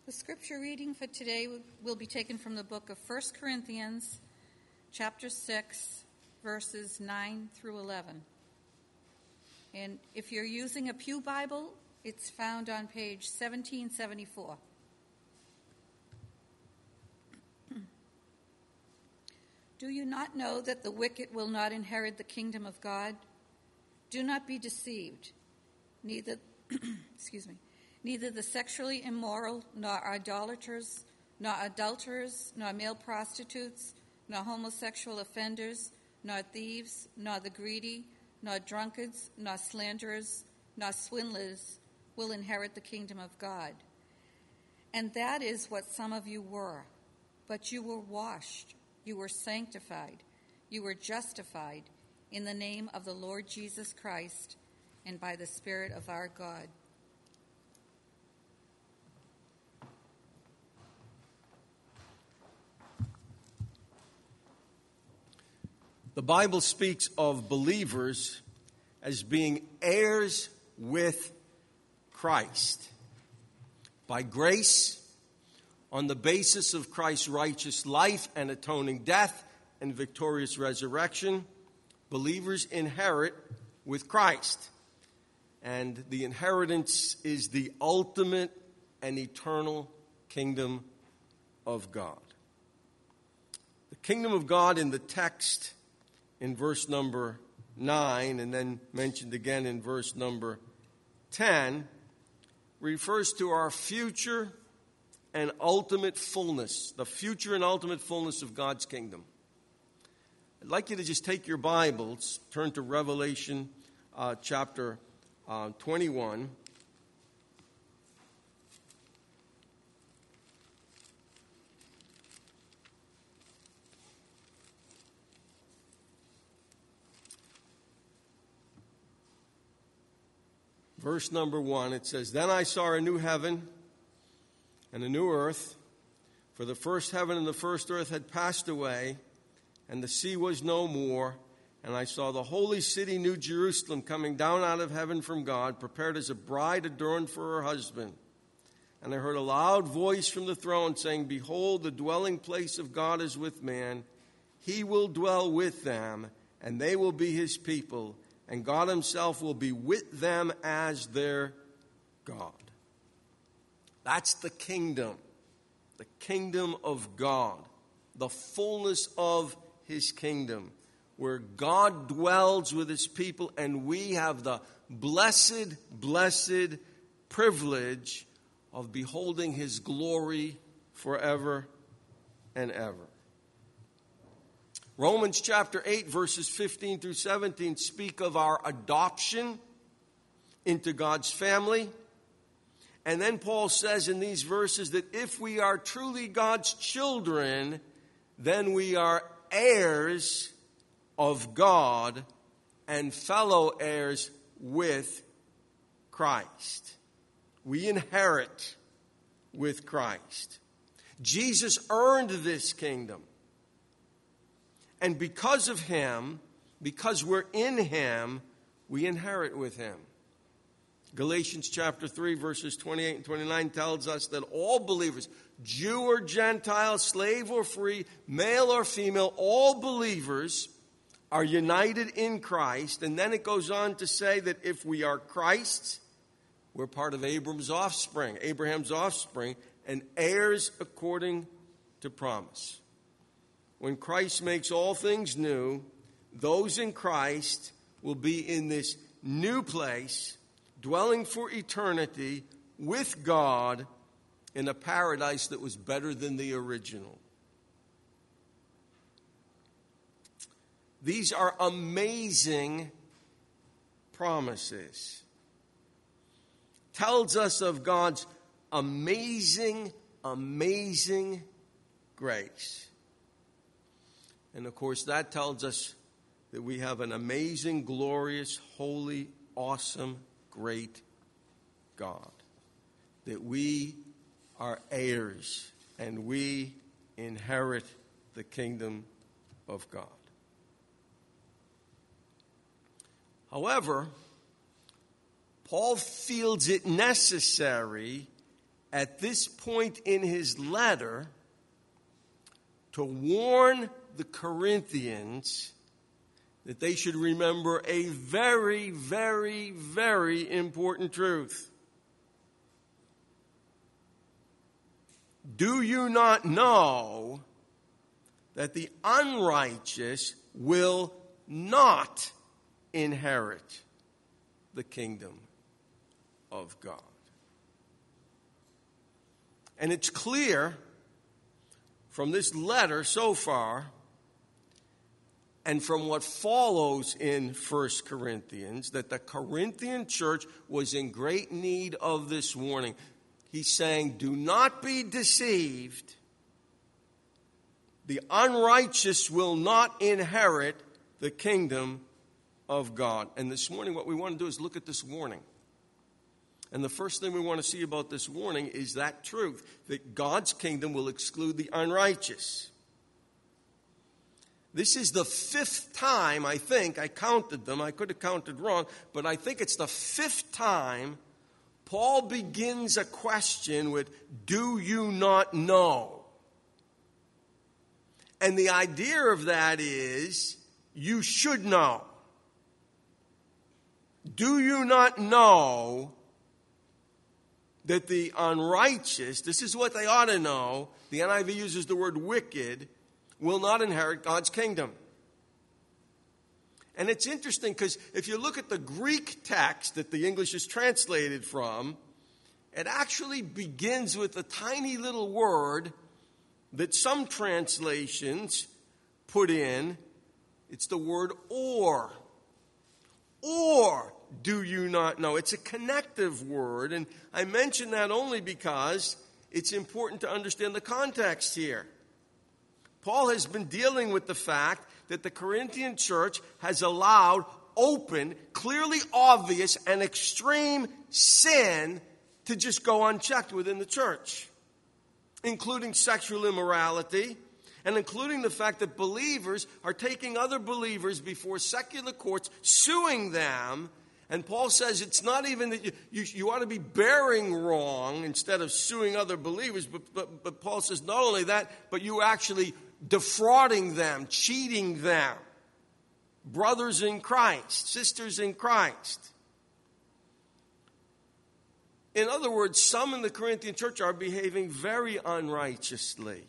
The scripture reading for today will be taken from the book of 1 Corinthians, chapter 6, verses 9 through 11. And if you're using a Pew Bible, it's found on page 1774. Do you not know that the wicked will not inherit the kingdom of God? Do not be deceived. Neither the sexually immoral, nor idolaters, nor adulterers, nor male prostitutes, nor homosexual offenders, nor thieves, nor the greedy, nor drunkards, nor slanderers, nor swindlers will inherit the kingdom of God. And that is what some of you were. But you were washed, you were sanctified, you were justified in the name of the Lord Jesus Christ and by the Spirit of our God. The Bible speaks of believers as being heirs with Christ. By grace, on the basis of Christ's righteous life and atoning death and victorious resurrection, believers inherit with Christ. And the inheritance is the ultimate and eternal kingdom of God. The kingdom of God in the text in verse number 9 and then mentioned again in verse number 10 refers to our future and ultimate fullness, the future and ultimate fullness of God's kingdom. I'd like you to just take your Bibles, turn to Revelation chapter 21. Verse number 1, it says, "Then I saw a new heaven and a new earth, for the first heaven and the first earth had passed away, and the sea was no more. And I saw the holy city, New Jerusalem, coming down out of heaven from God, prepared as a bride adorned for her husband. And I heard a loud voice from the throne saying, 'Behold, the dwelling place of God is with man. He will dwell with them, and they will be his people. And God himself will be with them as their God.'" That's the kingdom of God, the fullness of his kingdom, where God dwells with his people, and we have the blessed privilege of beholding his glory forever and ever. Romans chapter 8, verses 15 through 17 speak of our adoption into God's family. And then Paul says in these verses that if we are truly God's children, then we are heirs of God and fellow heirs with Christ. We inherit with Christ. Jesus earned this kingdom. And because of him, because we're in him, we inherit with him. Galatians chapter 3, verses 28 and 29 tells us that all believers, Jew or Gentile, slave or free, male or female, all believers are united in Christ. And then it goes on to say that if we are Christ's, we're part of Abraham's offspring, and heirs according to promise. When Christ makes all things new, those in Christ will be in this new place, dwelling for eternity with God in a paradise that was better than the original. These are amazing promises. Tells us of God's amazing grace. And of course, that tells us that we have an amazing, glorious, holy, awesome, great God. That we are heirs and we inherit the kingdom of God. However, Paul feels it necessary at this point in his letter to warn the Corinthians that they should remember a very, very, very important truth. Do you not know that the unrighteous will not inherit the kingdom of God? And it's clear from this letter so far and from what follows in 1 Corinthians that the Corinthian church was in great need of this warning. He's saying, do not be deceived. The unrighteous will not inherit the kingdom of God. And this morning what we want to do is look at this warning. And the first thing we want to see about this warning is that truth, that God's kingdom will exclude the unrighteous. This is the 5th time, I think, I counted them. I could have counted wrong, but I think it's the 5th time Paul begins a question with, do you not know? And the idea of that is, you should know. Do you not know that the unrighteous, this is what they ought to know, the NIV uses the word wicked, will not inherit God's kingdom? And it's interesting because if you look at the Greek text that the English is translated from, it actually begins with a tiny little word that some translations put in. It's the word or. Or do you not know? It's a connective word, and I mention that only because it's important to understand the context here. Paul has been dealing with the fact that the Corinthian church has allowed open, clearly obvious, and extreme sin to just go unchecked within the church, including sexual immorality, and including the fact that believers are taking other believers before secular courts, suing them. And Paul says it's not even that you ought to be bearing wrong instead of suing other believers, but Paul says not only that, but you actually defrauding them, cheating them. Brothers in Christ, sisters in Christ. In other words, some in the Corinthian church are behaving very unrighteously.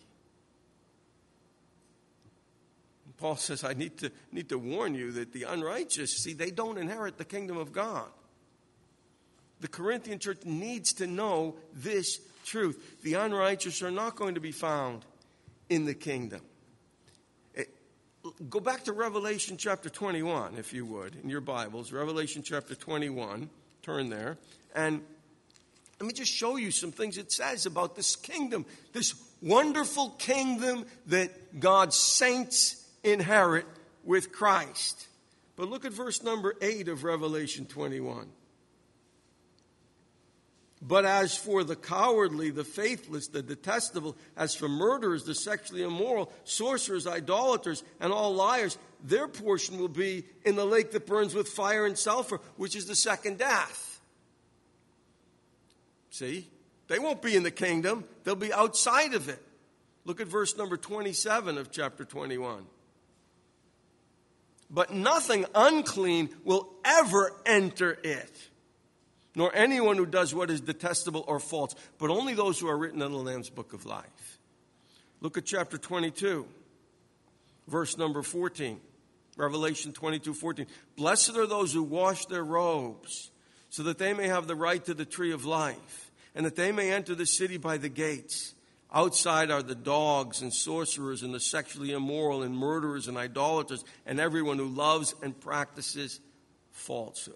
And Paul says, I need to warn you that the unrighteous, see, they don't inherit the kingdom of God. The Corinthian church needs to know this truth. The unrighteous are not going to be found in the kingdom. Go back to Revelation chapter 21, if you would, in your Bibles. Revelation chapter 21. Turn there. And let me just show you some things it says about this kingdom, this wonderful kingdom that God's saints inherit with Christ. But look at verse number 8 of Revelation 21. But as for the cowardly, the faithless, the detestable, as for murderers, the sexually immoral, sorcerers, idolaters, and all liars, their portion will be in the lake that burns with fire and sulfur, which is the second death. See? They won't be in the kingdom. They'll be outside of it. Look at verse number 27 of chapter 21. But nothing unclean will ever enter it, nor anyone who does what is detestable or false, but only those who are written in the Lamb's book of life. Look at chapter 22, verse number 14. Revelation 22:14. Blessed are those who wash their robes, so that they may have the right to the tree of life, and that they may enter the city by the gates. Outside are the dogs and sorcerers and the sexually immoral and murderers and idolaters and everyone who loves and practices falsehood.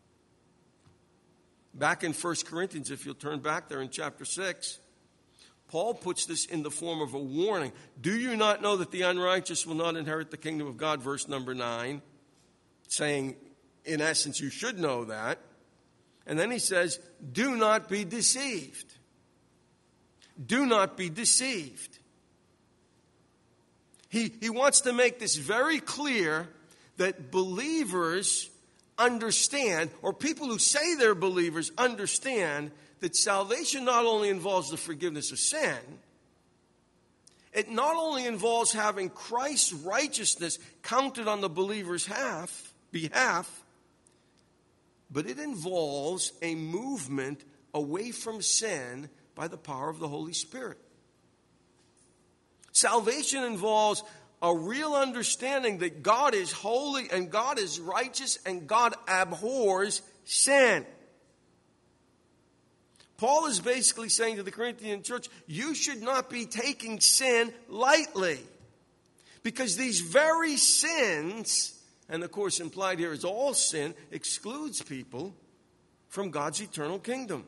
Back in 1 Corinthians, if you'll turn back there in chapter 6, Paul puts this in the form of a warning. Do you not know that the unrighteous will not inherit the kingdom of God? Verse number 9, saying, in essence, you should know that. And then he says, do not be deceived. Do not be deceived. He wants to make this very clear that believers, understand, or people who say they're believers understand, that salvation not only involves the forgiveness of sin, it not only involves having Christ's righteousness counted on the believer's behalf, but it involves a movement away from sin by the power of the Holy Spirit. Salvation involves a real understanding that God is holy and God is righteous and God abhors sin. Paul is basically saying to the Corinthian church, you should not be taking sin lightly. Because these very sins, and of course implied here is all sin, excludes people from God's eternal kingdom.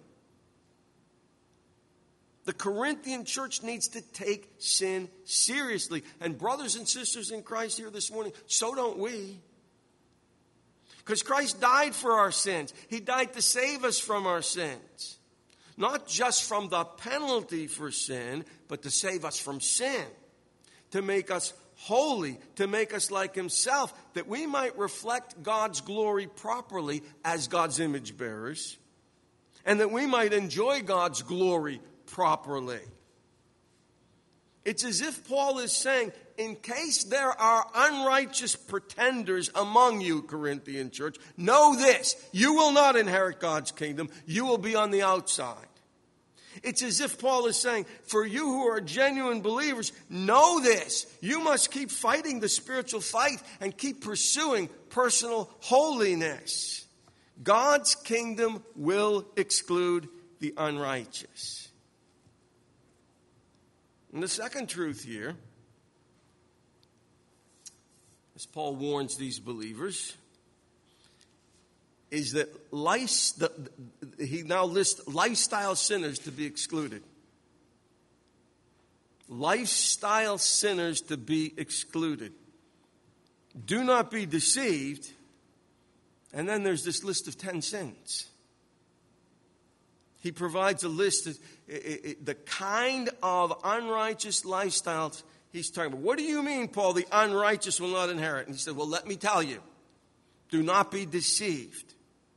The Corinthian church needs to take sin seriously. And brothers and sisters in Christ here this morning, so don't we. Because Christ died for our sins. He died to save us from our sins. Not just from the penalty for sin, but to save us from sin. To make us holy, to make us like Himself, that we might reflect God's glory properly as God's image bearers, and that we might enjoy God's glory properly. It's as if Paul is saying, in case there are unrighteous pretenders among you, Corinthian church, know this, you will not inherit God's kingdom. You will be on the outside. It's as if Paul is saying, for you who are genuine believers, know this. You must keep fighting the spiritual fight and keep pursuing personal holiness. God's kingdom will exclude the unrighteous. And the second truth here, as Paul warns these believers, is that he now lists lifestyle sinners to be excluded. Lifestyle sinners to be excluded. Do not be deceived. And then there's this list of 10 sins. He provides a list of the kind of unrighteous lifestyles he's talking about. What do you mean, Paul, the unrighteous will not inherit? And he said, well, let me tell you. Do not be deceived.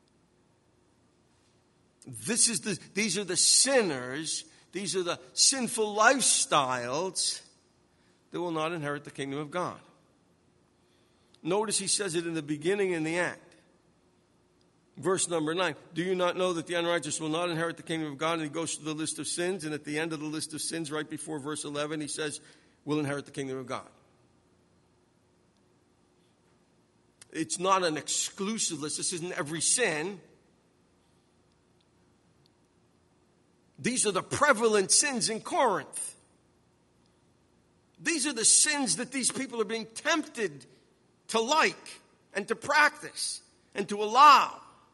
These are the sinners, these are the sinful lifestyles that will not inherit the kingdom of God. Notice he says it in the beginning and the end. Verse number 9, do you not know that the unrighteous will not inherit the kingdom of God? And he goes through the list of sins, and at the end of the list of sins, right before verse 11, he says, will inherit the kingdom of God. It's not an exclusive list. This isn't every sin. These are the prevalent sins in Corinth. These are the sins that these people are being tempted to like and to practice and to allow.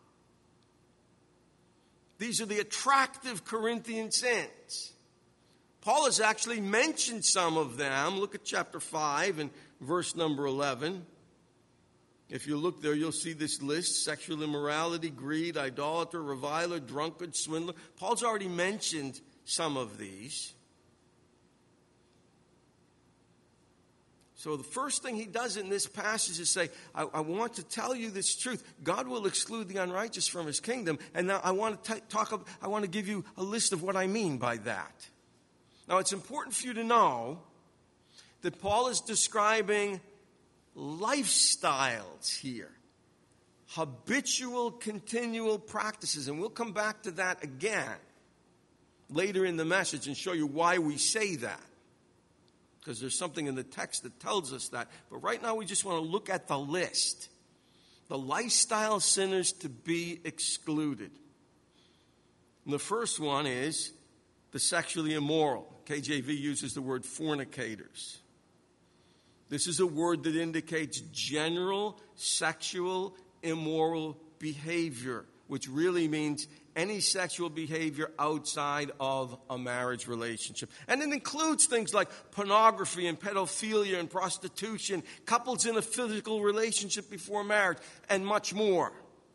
These are the attractive Corinthian sins. Paul has actually mentioned some of them. Look at chapter 5 and verse number 11. If you look there, you'll see this list: sexual immorality, greed, idolater, reviler, drunkard, swindler. Paul's already mentioned some of these. So the first thing he does in this passage is say, I want to tell you this truth. God will exclude the unrighteous from His kingdom. And now I want to give you a list of what I mean by that. Now it's important for you to know that Paul is describing lifestyles here. Habitual, continual practices. And we'll come back to that again later in the message and show you why we say that. Because there's something in the text that tells us that. But right now we just want to look at the list. The lifestyle sinners to be excluded. And the first one is the sexually immoral. KJV uses the word fornicators. This is a word that indicates general sexual immoral behavior, which really means any sexual behavior outside of a marriage relationship. And it includes things like pornography and pedophilia and prostitution, couples in a physical relationship before marriage, and much more.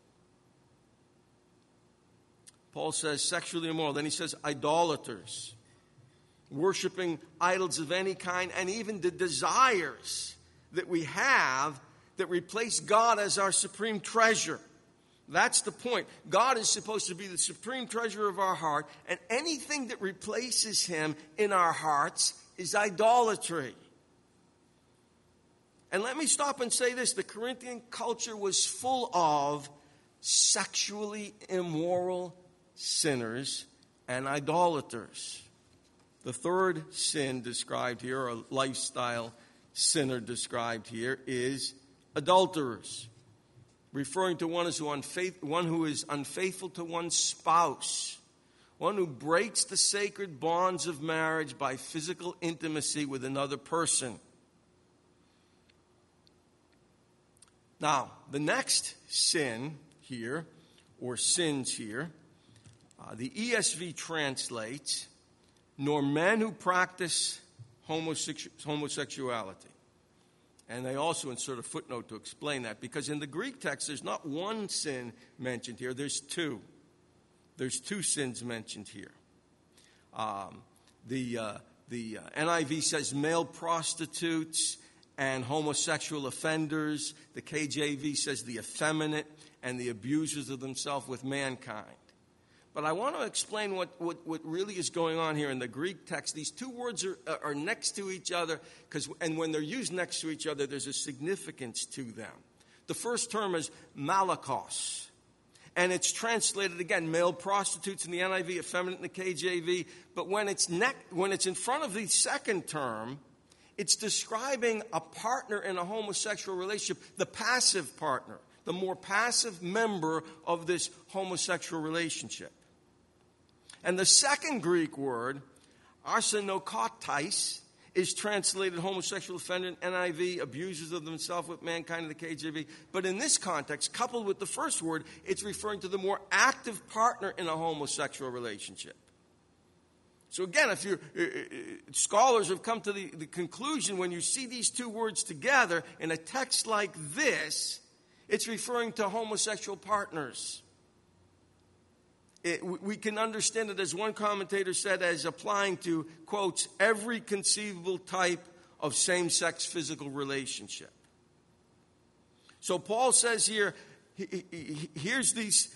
Paul says sexually immoral. Then he says idolaters, worshiping idols of any kind, and even the desires that we have that replace God as our supreme treasure. That's the point. God is supposed to be the supreme treasure of our heart, and anything that replaces him in our hearts is idolatry. And let me stop and say this. The Corinthian culture was full of sexually immoral sinners and idolaters. The third sin described here, or lifestyle sinner described here, is adulterers, referring to one who is unfaithful to one's spouse, one who breaks the sacred bonds of marriage by physical intimacy with another person. Now, the next sin here, or sins here, the ESV translates, nor men who practice homosexuality. And they also insert a footnote to explain that, because in the Greek text, there's not one sin mentioned here, there's two. There's two sins mentioned here. The NIV says male prostitutes and homosexual offenders. The KJV says the effeminate and the abusers of themselves with mankind. But I want to explain what really is going on here in the Greek text. These two words are next to each other, and when they're used next to each other, there's a significance to them. The first term is malakos, and it's translated again, male prostitutes in the NIV, effeminate in the KJV. But when it's in front of the second term, it's describing a partner in a homosexual relationship, the passive partner, the more passive member of this homosexual relationship. And the second Greek word, arsenokotais, is translated homosexual offender in NIV, abusers of themselves with mankind in the KJV. But in this context, coupled with the first word, it's referring to the more active partner in a homosexual relationship. So again, scholars have come to the conclusion when you see these two words together in a text like this, it's referring to homosexual partners. We can understand it, as one commentator said, as applying to, quotes, every conceivable type of same-sex physical relationship. So Paul says here, here's these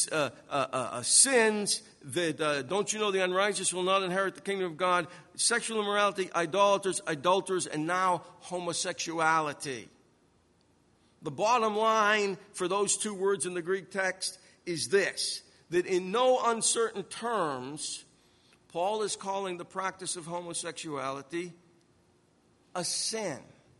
sins that, don't you know the unrighteous will not inherit the kingdom of God, sexual immorality, adulterers, and now homosexuality. The bottom line for those two words in the Greek text is this, that in no uncertain terms, Paul is calling the practice of homosexuality a sin.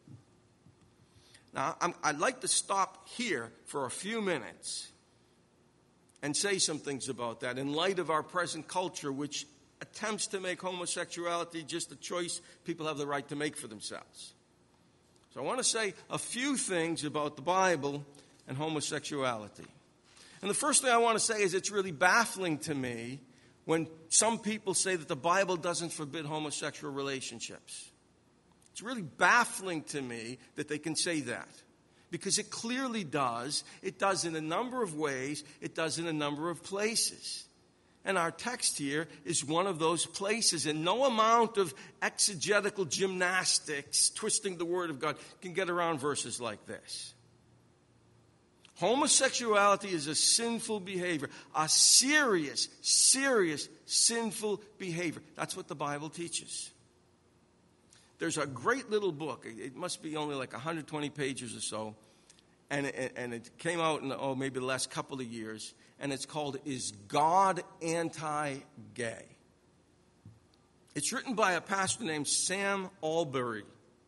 Now, I'd like to stop here for a few minutes and say some things about that in light of our present culture, which attempts to make homosexuality just a choice people have the right to make for themselves. So I want to say a few things about the Bible and homosexuality. And the first thing I want to say is it's really baffling to me when some people say that the Bible doesn't forbid homosexual relationships. It's really baffling to me that they can say that, because it clearly does. It does in a number of ways. It does in a number of places. And our text here is one of those places, and no amount of exegetical gymnastics, twisting the Word of God, can get around verses like this. Homosexuality is a sinful behavior, a serious sinful behavior. That's what the Bible teaches. There's a great little book. It must be only like 120 pages or so. And it came out in, maybe the last couple of years. And it's called, Is God Anti-Gay? It's written by a pastor named Sam Allberry.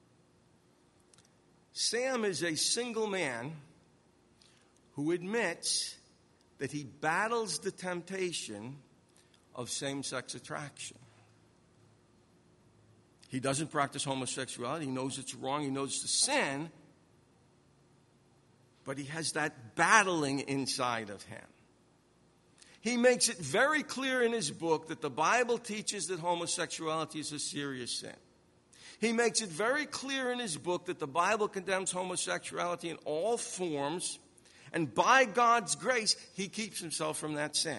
Sam is a single man who admits that he battles the temptation of same-sex attraction. He doesn't practice homosexuality. He knows it's wrong. He knows it's a sin. But he has that battling inside of him. He makes it very clear in his book that the Bible teaches that homosexuality is a serious sin. He makes it very clear in his book that the Bible condemns homosexuality in all forms, and by God's grace, he keeps himself from that sin.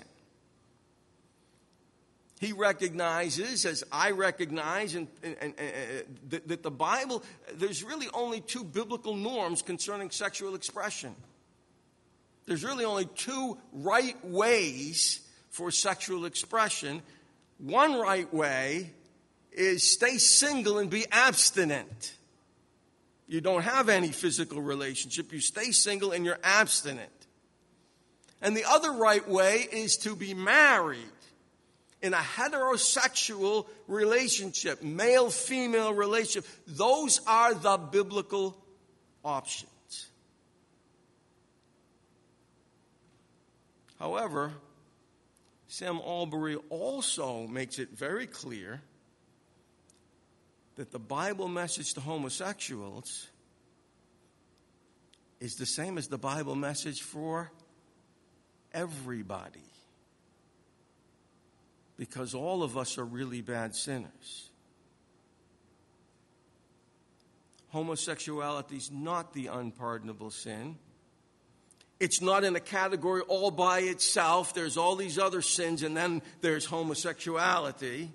He recognizes, as I recognize, that the Bible, there's really only two biblical norms concerning sexual expression. There's really only two right ways for sexual expression. One right way is stay single and be abstinent. You don't have any physical relationship. You stay single and you're abstinent. And the other right way is to be married in a heterosexual relationship, male-female relationship. Those are the biblical options. However, Sam Allberry also makes it very clear that the Bible message to homosexuals is the same as the Bible message for everybody. Because all of us are really bad sinners. Homosexuality is not the unpardonable sin. It's not in a category all by itself. There's all these other sins, and then there's homosexuality.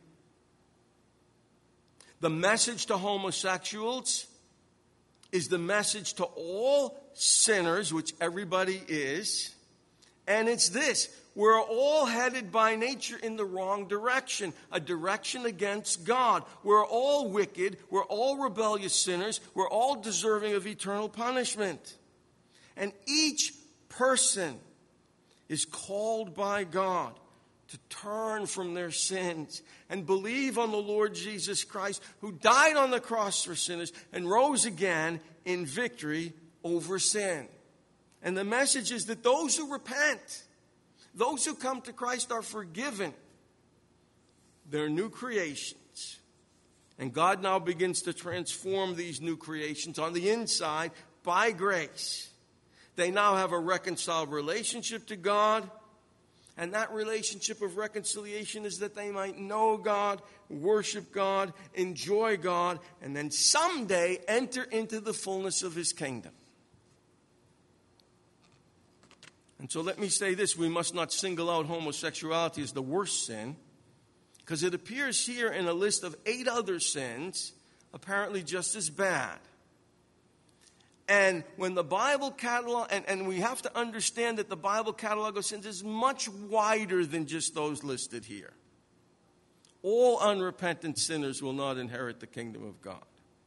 The message to homosexuals is the message to all sinners, which everybody is. And it's this: we're all headed by nature in the wrong direction, a direction against God. We're all wicked. We're all rebellious sinners. We're all deserving of eternal punishment. And each person is called by God to turn from their sins and believe on the Lord Jesus Christ, who died on the cross for sinners and rose again in victory over sin. And the message is that those who repent, those who come to Christ, are forgiven. They're new creations. And God now begins to transform these new creations on the inside by grace. They now have a reconciled relationship to God. And that relationship of reconciliation is that they might know God, worship God, enjoy God, and then someday enter into the fullness of His kingdom. And so let me say this: we must not single out homosexuality as the worst sin, because it appears here in a list of 8 other sins, apparently just as bad. And when the Bible catalog, and we have to understand that the Bible catalog of sins is much wider than just those listed here. All unrepentant sinners will not inherit the kingdom of God.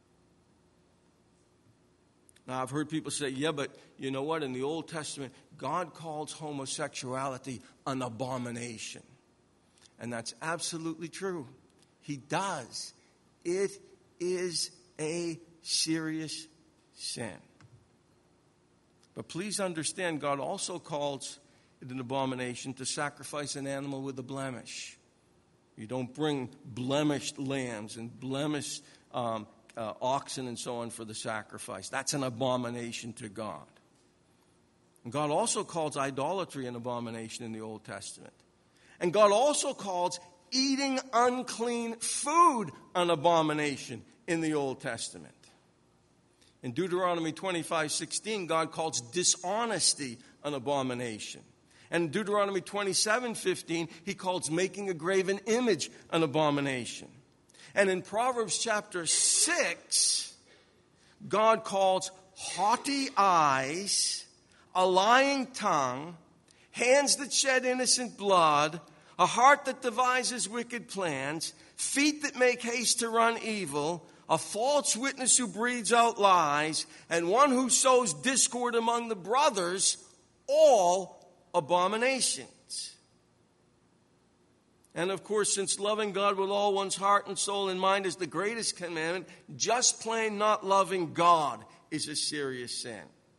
Now, I've heard people say, yeah, but you know what? In the Old Testament, God calls homosexuality an abomination. And that's absolutely true. He does. It is a serious sin. But please understand, God also calls it an abomination to sacrifice an animal with a blemish. You don't bring blemished lambs and blemished oxen and so on for the sacrifice. That's an abomination to God. And God also calls idolatry an abomination in the Old Testament. And God also calls eating unclean food an abomination in the Old Testament. In Deuteronomy 25:16, God calls dishonesty an abomination. And in Deuteronomy 27:15, He calls making a graven image an abomination. And in Proverbs chapter 6, God calls haughty eyes, a lying tongue, hands that shed innocent blood, a heart that devises wicked plans, feet that make haste to run evil, a false witness who breathes out lies, and one who sows discord among the brothers, all abominations. And of course, since loving God with all one's heart and soul and mind is the greatest commandment, just plain not loving God is a serious sin.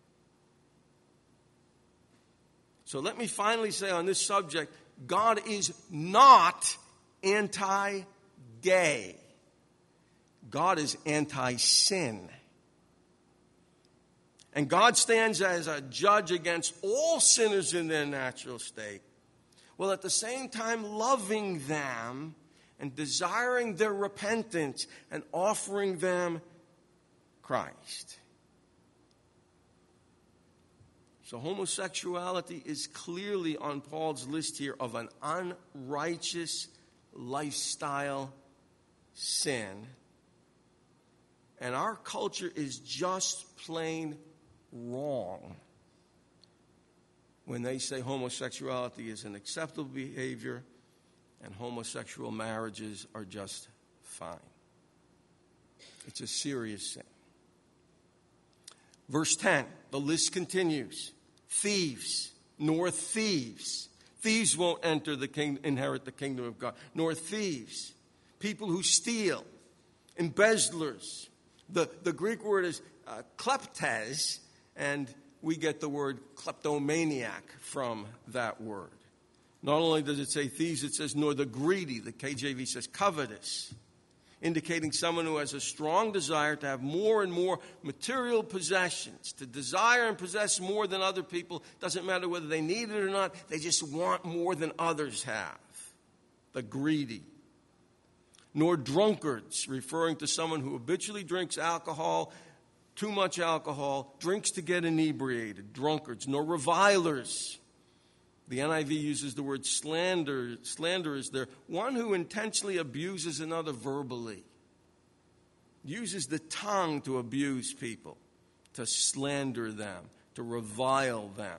So let me finally say on this subject, God is not anti-gay. God is anti-sin. And God stands as a judge against all sinners in their natural state, while at the same time loving them and desiring their repentance and offering them Christ. So homosexuality is clearly on Paul's list here of an unrighteous lifestyle sin. And our culture is just plain wrong when they say homosexuality is an acceptable behavior and homosexual marriages are just fine. It's a serious sin. Verse 10, the list continues. Thieves, nor thieves. Thieves won't inherit the kingdom of God, nor thieves. People who steal, embezzlers. The Greek word is kleptes, and we get the word kleptomaniac from that word. Not only does it say thieves, it says nor the greedy. The KJV says covetous, indicating someone who has a strong desire to have more and more material possessions, to desire and possess more than other people. Doesn't matter whether they need it or not, they just want more than others have. The greedy. Nor drunkards, referring to someone who habitually drinks alcohol, too much alcohol, drinks to get inebriated, drunkards. Nor revilers. The NIV uses the word slanderers there. One who intentionally abuses another verbally. Uses the tongue to abuse people, to slander them, to revile them.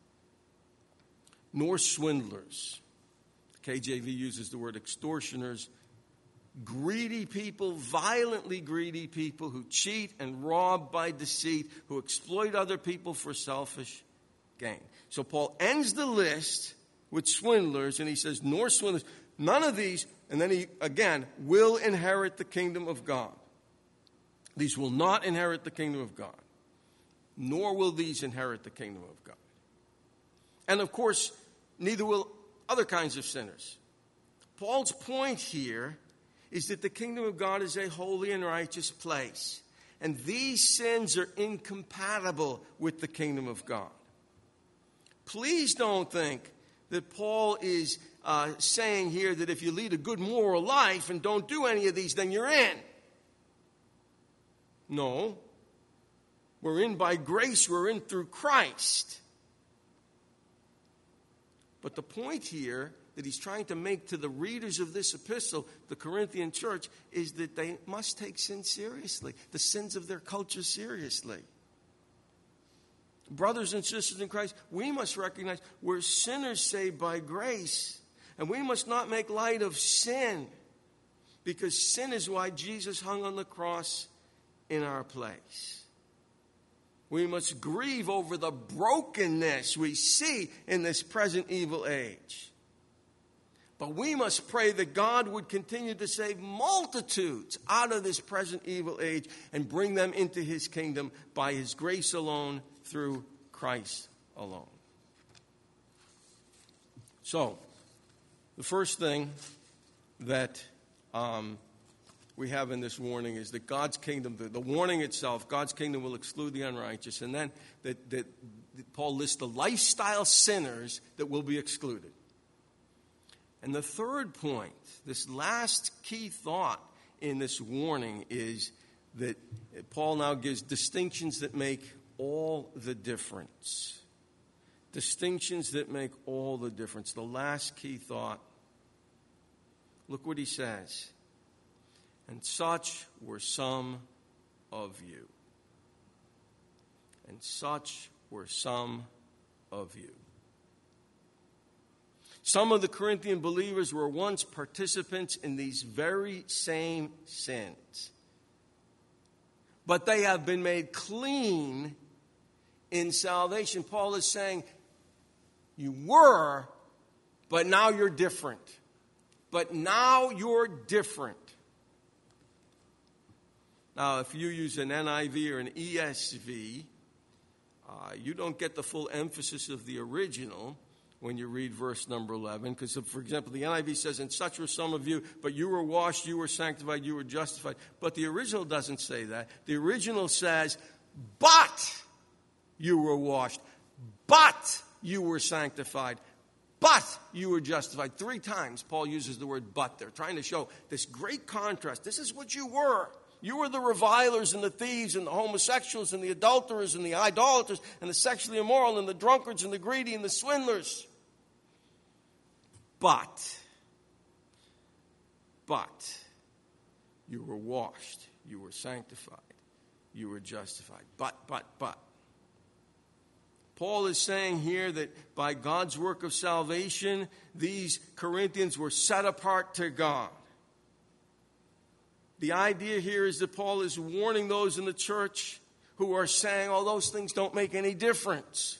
Nor swindlers. The KJV uses the word extortioners. Greedy people, violently greedy people who cheat and rob by deceit, who exploit other people for selfish gain. So Paul ends the list with swindlers, and he says, nor swindlers, none of these, and then he, again, will inherit the kingdom of God. These will not inherit the kingdom of God, nor will these inherit the kingdom of God. And of course, neither will other kinds of sinners. Paul's point here is that the kingdom of God is a holy and righteous place, and these sins are incompatible with the kingdom of God. Please don't think that Paul is saying here that if you lead a good moral life and don't do any of these, then you're in. No. We're in by grace. We're in through Christ. But the point here that he's trying to make to the readers of this epistle, the Corinthian church, is that they must take sin seriously, the sins of their culture seriously. Brothers and sisters in Christ, we must recognize we're sinners saved by grace. And we must not make light of sin, because sin is why Jesus hung on the cross in our place. We must grieve over the brokenness we see in this present evil age. But we must pray that God would continue to save multitudes out of this present evil age and bring them into his kingdom by his grace alone, through Christ alone. So, the first thing that we have in this warning is that God's kingdom, the warning itself, God's kingdom will exclude the unrighteous. And then that Paul lists the lifestyle sinners that will be excluded. And the third point, this last key thought in this warning, is that Paul now gives distinctions that make all the difference. Distinctions that make all the difference. The last key thought. Look what he says. And such were some of you. And such were some of you. Some of the Corinthian believers were once participants in these very same sins. But they have been made clean in salvation. Paul is saying, you were, but now you're different. But now you're different. Now, if you use an NIV or an ESV, you don't get the full emphasis of the original when you read verse number 11. Because, for example, the NIV says, and such were some of you, but you were washed, you were sanctified, you were justified. But the original doesn't say that. The original says, but you were washed, but you were sanctified, but you were justified. 3 times Paul uses the word but there, trying to show this great contrast. This is what you were. You were the revilers and the thieves and the homosexuals and the adulterers and the idolaters and the sexually immoral and the drunkards and the greedy and the swindlers. But you were washed, you were sanctified, you were justified. But. Paul is saying here that by God's work of salvation, these Corinthians were set apart to God. The idea here is that Paul is warning those in the church who are saying, oh, those things don't make any difference.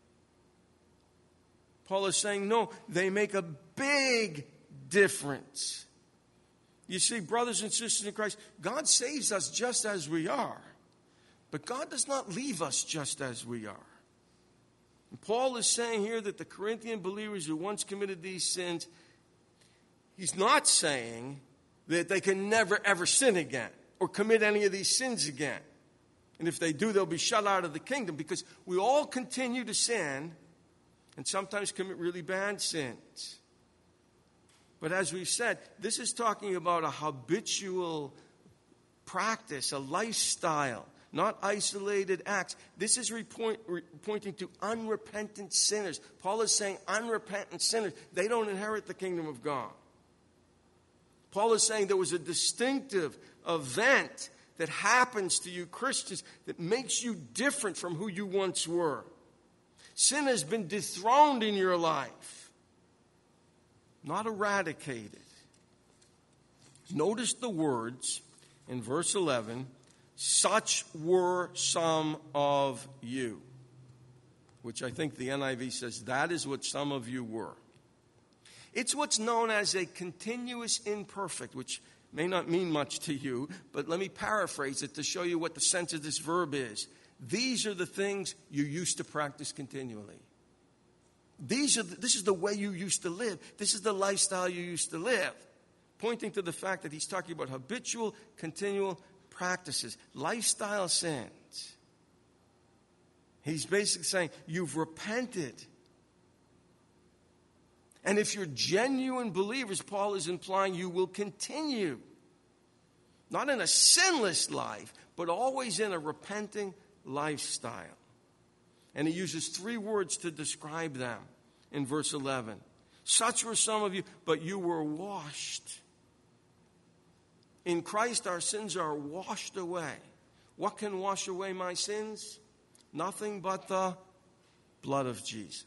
Paul is saying, no, they make a big difference. You see, brothers and sisters in Christ, God saves us just as we are. But God does not leave us just as we are. And Paul is saying here that the Corinthian believers who once committed these sins, he's not saying that they can never ever sin again or commit any of these sins again. And if they do, they'll be shut out of the kingdom, because we all continue to sin and sometimes commit really bad sins. But as we've said, this is talking about a habitual practice, a lifestyle, not isolated acts. This is pointing to unrepentant sinners. Paul is saying unrepentant sinners, they don't inherit the kingdom of God. Paul is saying there was a distinctive event that happens to you Christians that makes you different from who you once were. Sin has been dethroned in your life, not eradicated. Notice the words in verse 11, such were some of you, which I think the NIV says that is what some of you were. It's what's known as a continuous imperfect, which may not mean much to you, but let me paraphrase it to show you what the sense of this verb is. These are the things you used to practice continually. This is the way you used to live. This is the lifestyle you used to live. Pointing to the fact that he's talking about habitual, continual practices, lifestyle sins. He's basically saying, you've repented. And if you're genuine believers, Paul is implying you will continue. Not in a sinless life, but always in a repenting lifestyle. And he uses 3 words to describe them in verse 11. Such were some of you, but you were washed. In Christ, our sins are washed away. What can wash away my sins? Nothing but the blood of Jesus.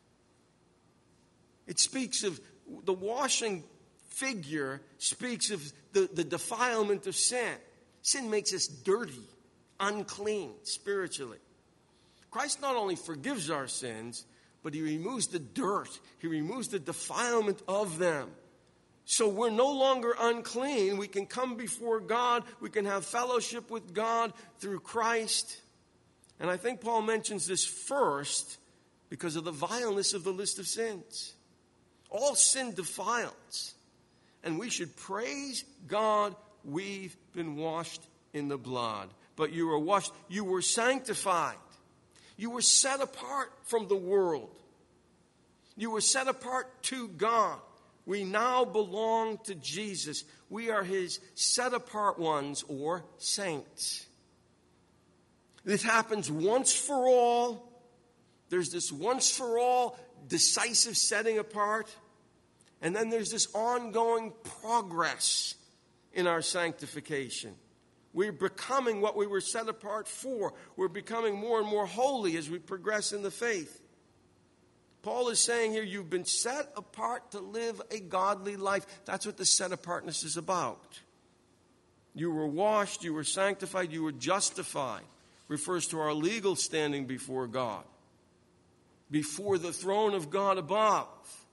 It speaks of the washing figure, speaks of the defilement of sin. Sin makes us dirty, unclean spiritually. Christ not only forgives our sins, but he removes the dirt. He removes the defilement of them. So we're no longer unclean. We can come before God. We can have fellowship with God through Christ. And I think Paul mentions this first because of the vileness of the list of sins. All sin defiles. And we should praise God, we've been washed in the blood. But you were washed, you were sanctified. You were set apart from the world. You were set apart to God. We now belong to Jesus. We are his set apart ones, or saints. This happens once for all. There's this once for all decisive setting apart. And then there's this ongoing progress in our sanctification. We're becoming what we were set apart for. We're becoming more and more holy as we progress in the faith. Paul is saying here, you've been set apart to live a godly life. That's what the set apartness is about. You were washed, you were sanctified, you were justified. Refers to our legal standing before God. Before the throne of God above.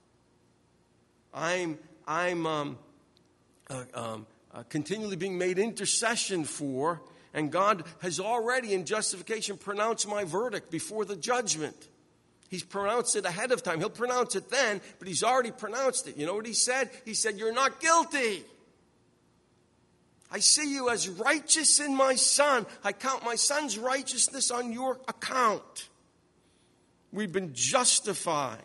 I'm continually being made intercession for, and God has already in justification pronounced my verdict before the judgment. He's pronounced it ahead of time. He'll pronounce it then, but he's already pronounced it. You know what he said? He said, you're not guilty. I see you as righteous in my Son. I count my Son's righteousness on your account. We've been justified.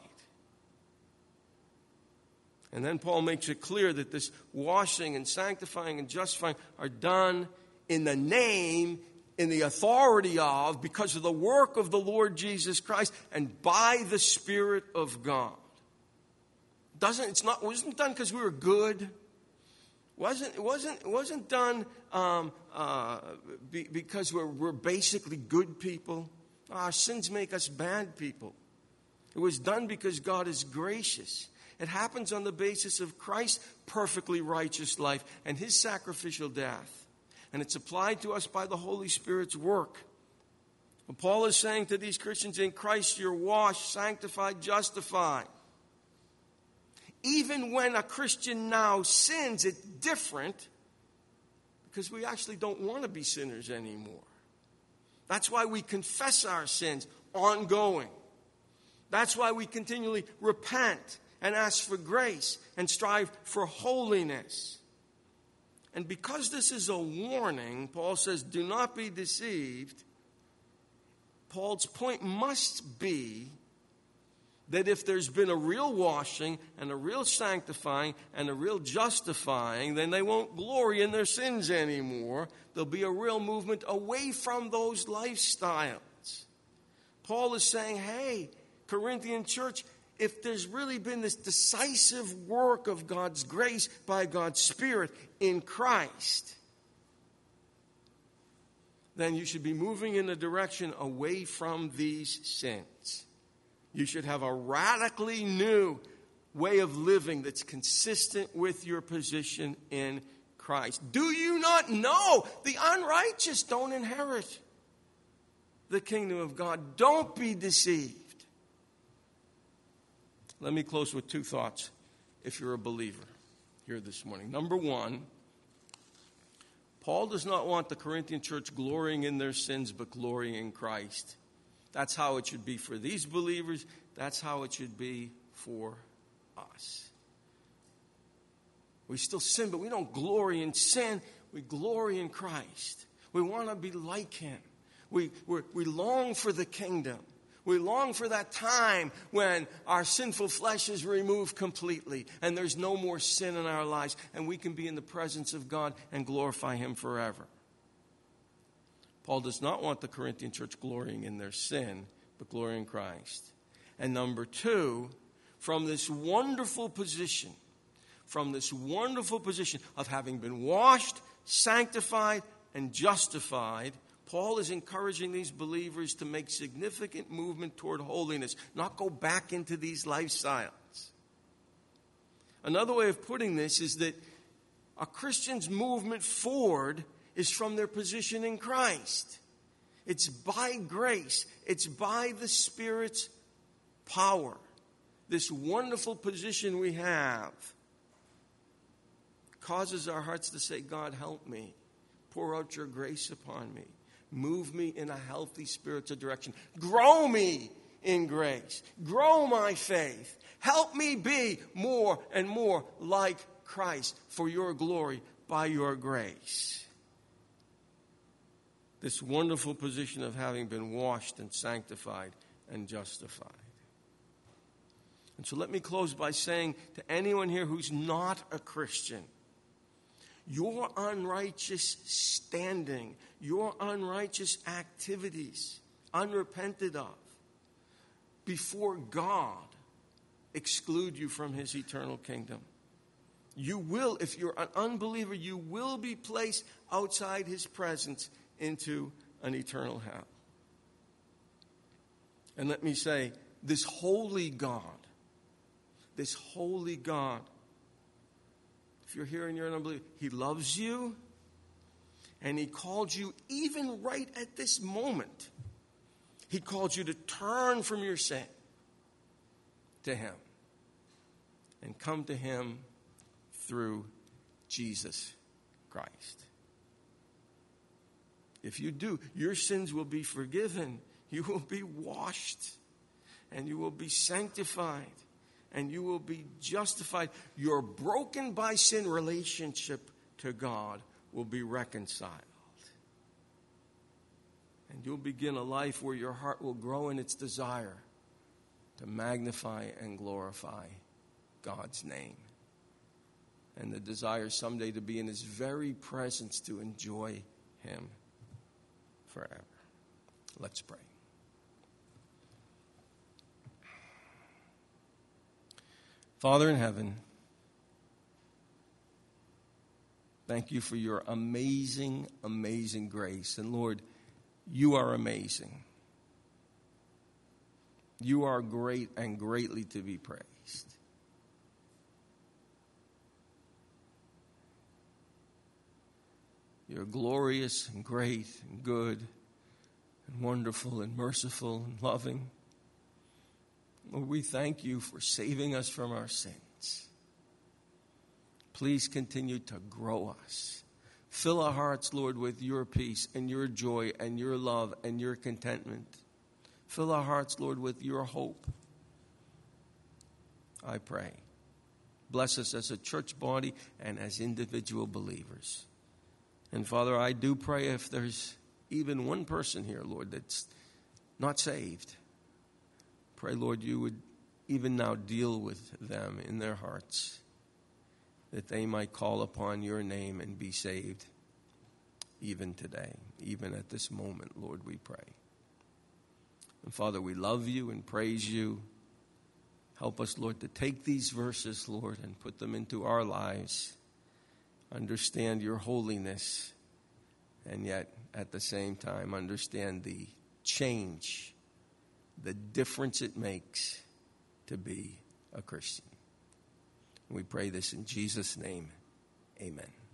And then Paul makes it clear that this washing and sanctifying and justifying are done in the name, in the authority of, because of the work of the Lord Jesus Christ and by the Spirit of God. It wasn't done because we were good. It wasn't done because we're basically good people. Our sins make us bad people. It was done because God is gracious. It happens on the basis of Christ's perfectly righteous life and his sacrificial death. And it's applied to us by the Holy Spirit's work. And Paul is saying to these Christians, in Christ you're washed, sanctified, justified. Even when a Christian now sins, it's different because we actually don't want to be sinners anymore. That's why we confess our sins ongoing. That's why we continually repent and ask for grace and strive for holiness. And because this is a warning, Paul says, do not be deceived. Paul's point must be that if there's been a real washing and a real sanctifying and a real justifying, then they won't glory in their sins anymore. There'll be a real movement away from those lifestyles. Paul is saying, hey, Corinthian church, if there's really been this decisive work of God's grace by God's Spirit in Christ, then you should be moving in a direction away from these sins. You should have a radically new way of living that's consistent with your position in Christ. Do you not know the unrighteous don't inherit the kingdom of God? Don't be deceived. Let me close with two thoughts if you're a believer here this morning. Number one, Paul does not want the Corinthian church glorying in their sins but glorying in Christ. That's how it should be for these believers. That's how it should be for us. We still sin, but we don't glory in sin. We glory in Christ. We want to be like him. We long for the kingdom. We long for that time when our sinful flesh is removed completely and there's no more sin in our lives and we can be in the presence of God and glorify him forever. Paul does not want the Corinthian church glorying in their sin, but glorying in Christ. And number two, from this wonderful position of having been washed, sanctified, and justified, Paul is encouraging these believers to make significant movement toward holiness, not go back into these lifestyles. Another way of putting this is that a Christian's movement forward is from their position in Christ. It's by grace. It's by the Spirit's power. This wonderful position we have causes our hearts to say, God, help me. Pour out your grace upon me. Move me in a healthy spiritual direction. Grow me in grace. Grow my faith. Help me be more and more like Christ for your glory by your grace. This wonderful position of having been washed and sanctified and justified. And so let me close by saying to anyone here who's not a Christian, your unrighteous standing, your unrighteous activities, unrepented of, before God, exclude you from his eternal kingdom. You will, if you're an unbeliever, you will be placed outside his presence into an eternal hell. And let me say, this holy God, if you're here and you're an unbeliever, he loves you, and he called you even right at this moment. He called you to turn from your sin to him and come to him through Jesus Christ. If you do, your sins will be forgiven. You will be washed, and you will be sanctified, and you will be justified. Your broken by sin relationship to God will be reconciled. And you'll begin a life where your heart will grow in its desire to magnify and glorify God's name. And the desire someday to be in his very presence to enjoy him forever. Let's pray. Father in heaven, thank you for your amazing, amazing grace. And Lord, you are amazing. You are great and greatly to be praised. You're glorious and great and good and wonderful and merciful and loving. Lord, we thank you for saving us from our sins. Please continue to grow us. Fill our hearts, Lord, with your peace and your joy and your love and your contentment. Fill our hearts, Lord, with your hope. I pray. Bless us as a church body and as individual believers. And Father, I do pray if there's even one person here, Lord, that's not saved, pray, Lord, you would even now deal with them in their hearts, that they might call upon your name and be saved even today, even at this moment, Lord, we pray. And Father, we love you and praise you. Help us, Lord, to take these verses, Lord, and put them into our lives. Understand your holiness, and yet at the same time understand the change, the difference it makes to be a Christian. We pray this in Jesus' name. Amen.